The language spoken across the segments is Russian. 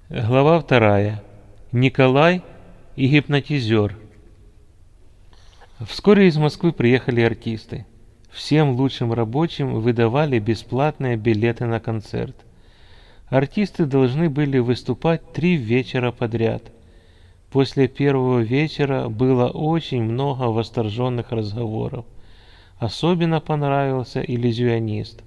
Глава 2. Николай и гипнотизер. Вскоре из Москвы приехали артисты. Всем лучшим рабочим выдавали бесплатные билеты на концерт. Артисты должны были выступать 3 вечера подряд. После первого вечера было очень много восторженных разговоров. Особенно понравился иллюзионист.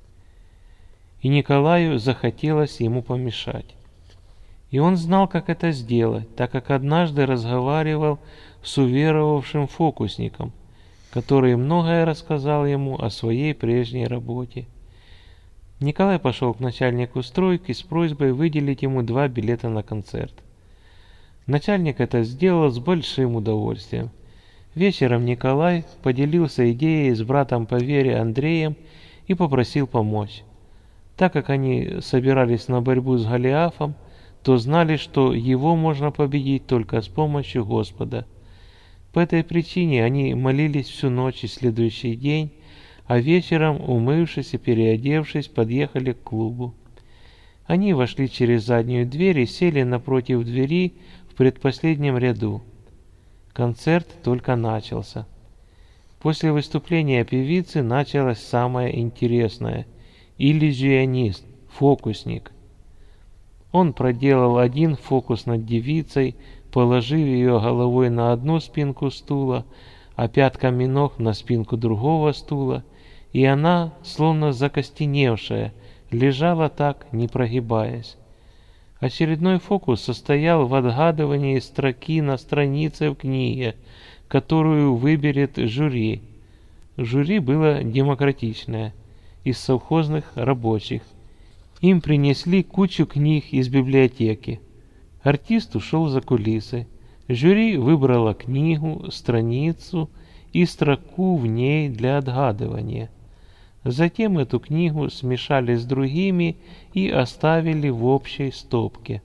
И Николаю захотелось ему помешать. И он знал, как это сделать, так как однажды разговаривал с уверовавшим фокусником, который многое рассказал ему о своей прежней работе. Николай пошел к начальнику стройки с просьбой выделить ему 2 билета на концерт. Начальник это сделал с большим удовольствием. Вечером Николай поделился идеей с братом по вере Андреем и попросил помочь. Так как они собирались на борьбу с Голиафом, то знали, что его можно победить только с помощью Господа. По этой причине они молились всю ночь и следующий день, а вечером, умывшись и переодевшись, подъехали к клубу. Они вошли через заднюю дверь и сели напротив двери в предпоследнем ряду. Концерт только начался. После выступления певицы началось самое интересное – иллюзионист, фокусник. Он проделал один фокус над девицей, положив ее головой на одну спинку стула, а пятками ног на спинку другого стула, и она, словно закостеневшая, лежала так, не прогибаясь. Очередной фокус состоял в отгадывании строки на странице в книге, которую выберет жюри. Жюри было демократичное, из совхозных рабочих. Им принесли кучу книг из библиотеки. Артист ушел за кулисы. Жюри выбрало книгу, страницу и строку в ней для отгадывания. Затем эту книгу смешали с другими и оставили в общей стопке.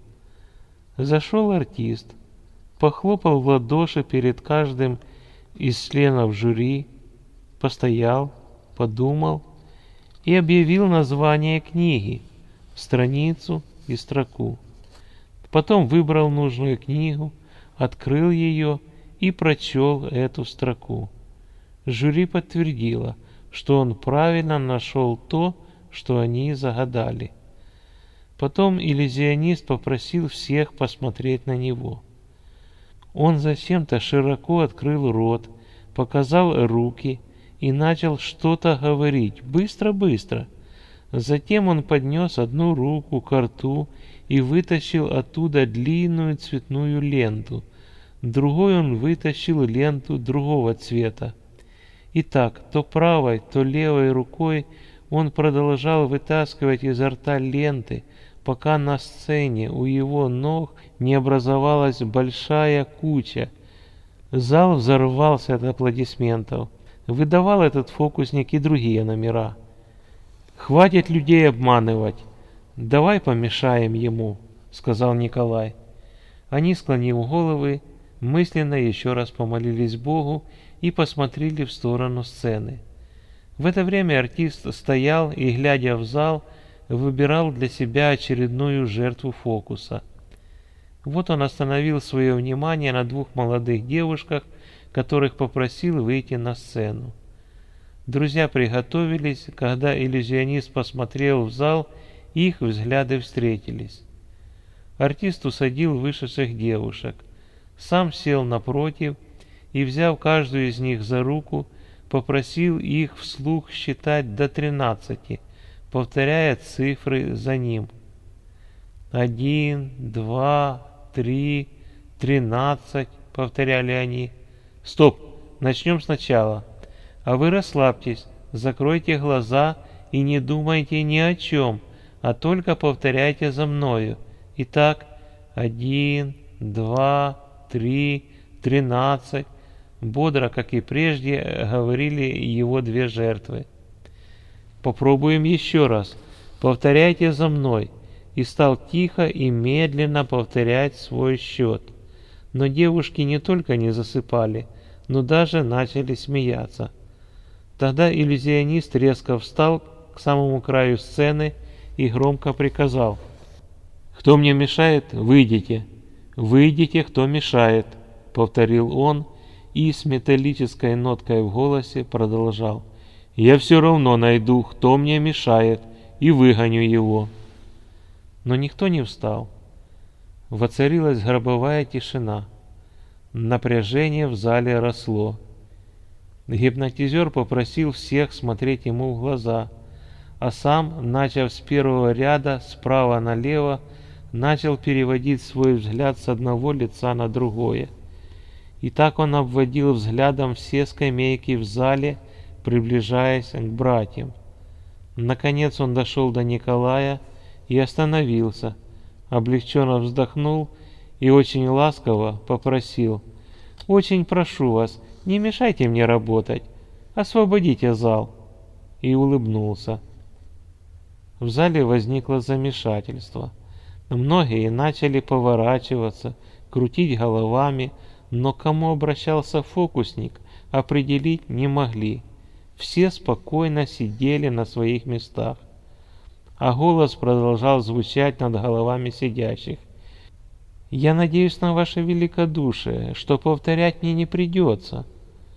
Зашел артист, похлопал в ладоши перед каждым из членов жюри, постоял, подумал и объявил название книги, страницу и строку. Потом выбрал нужную книгу, открыл ее и прочел эту строку. Жюри подтвердило, что он правильно нашел то, что они загадали. Потом иллюзионист попросил всех посмотреть на него. Он зачем-то широко открыл рот, показал руки и начал что-то говорить быстро-быстро. Затем он поднес одну руку к рту и вытащил оттуда длинную цветную ленту. Другой он вытащил ленту другого цвета. И так, то правой, то левой рукой он продолжал вытаскивать изо рта ленты, пока на сцене у его ног не образовалась большая куча. Зал взорвался от аплодисментов. Выдавал этот фокусник и другие номера. «Хватит людей обманывать. Давай помешаем ему», — сказал Николай. Они, склонив головы, мысленно еще раз помолились Богу и посмотрели в сторону сцены. В это время артист стоял и, глядя в зал, выбирал для себя очередную жертву фокуса. Вот он остановил свое внимание на 2 молодых девушках, которых попросил выйти на сцену. Друзья приготовились, когда иллюзионист посмотрел в зал, их взгляды встретились. Артист усадил вышедших девушек, сам сел напротив и, взяв каждую из них за руку, попросил их вслух считать до 13, повторяя цифры за ним. 1, 2, 3, 13, повторяли они. «Стоп, начнем сначала. А вы расслабьтесь, закройте глаза и не думайте ни о чем, а только повторяйте за мною. Итак, 1, 2, 3, 13. Бодро, как и прежде, говорили его 2 жертвы. «Попробуем еще раз. Повторяйте за мной». И стал тихо и медленно повторять свой счет. Но девушки не только не засыпали, но даже начали смеяться. Тогда иллюзионист резко встал к самому краю сцены и громко приказал: «Кто мне мешает, выйдите! Выйдите, кто мешает!» — повторил он и с металлической ноткой в голосе продолжал. «Я все равно найду, кто мне мешает, и выгоню его». Но никто не встал. Воцарилась гробовая тишина. Напряжение в зале росло. Гипнотизер попросил всех смотреть ему в глаза, а сам, начав с первого ряда справа налево, начал переводить свой взгляд с одного лица на другое. И так он обводил взглядом все скамейки в зале, приближаясь к братьям. Наконец он дошел до Николая и остановился, облегченно вздохнул и очень ласково попросил: «Очень прошу вас, не мешайте мне работать, освободите зал», и улыбнулся. В зале возникло замешательство. Многие начали поворачиваться, крутить головами, но к кому обращался фокусник, определить не могли. Все спокойно сидели на своих местах. А голос продолжал звучать над головами сидящих. «Я надеюсь на ваше великодушие, что повторять мне не придется».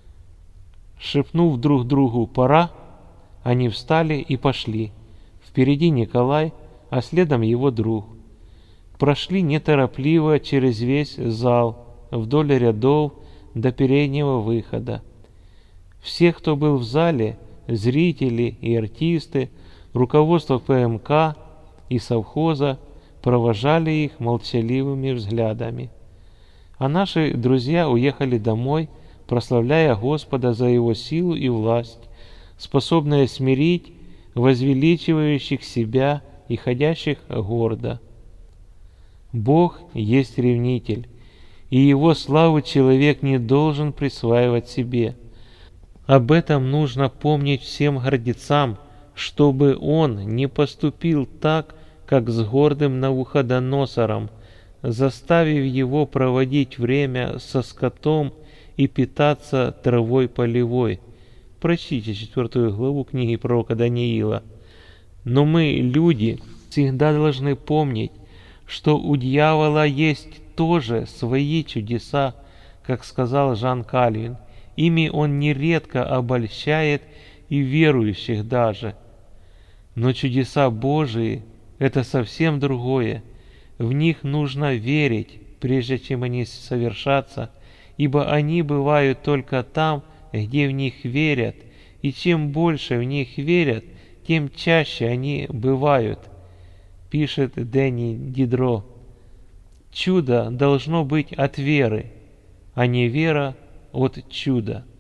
Шепнув друг другу «пора», они встали и пошли. Впереди Николай, а следом его друг. Прошли неторопливо через весь зал, вдоль рядов до переднего выхода. Все, кто был в зале, зрители и артисты, руководство ПМК и совхоза, провожали их молчаливыми взглядами. А наши друзья уехали домой, прославляя Господа за Его силу и власть, способная смирить возвеличивающих себя и ходящих гордо. Бог есть ревнитель, и Его славу человек не должен присваивать себе. Об этом нужно помнить всем гордецам, чтобы он не поступил так, как с гордым Навуходоносором, заставив его проводить время со скотом и питаться травой полевой. Прочтите 4 главу книги пророка Даниила. Но мы, люди, всегда должны помнить, что у дьявола есть тоже свои чудеса, как сказал Жан Кальвин. Ими он нередко обольщает и верующих даже. Но чудеса Божии – это совсем другое. В них нужно верить, прежде чем они совершатся, ибо они бывают только там, где в них верят, и чем больше в них верят, тем чаще они бывают, пишет Дени Дидро. Чудо должно быть от веры, а не вера от чуда.